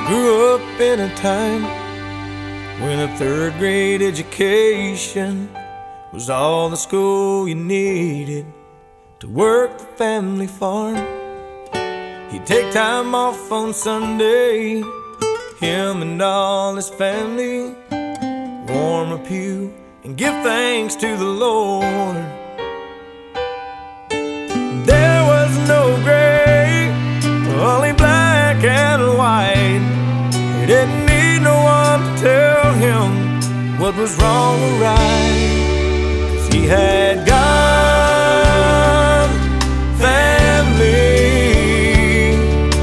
Grew up in a time when a third grade education was all the school you needed to work the family farm. He'd take time off on Sunday, him and all his family, warm a pew and give thanks to the Lord. There was no gray, only black and white. He didn't need no one to tell him what was wrong or right, 'cause he had God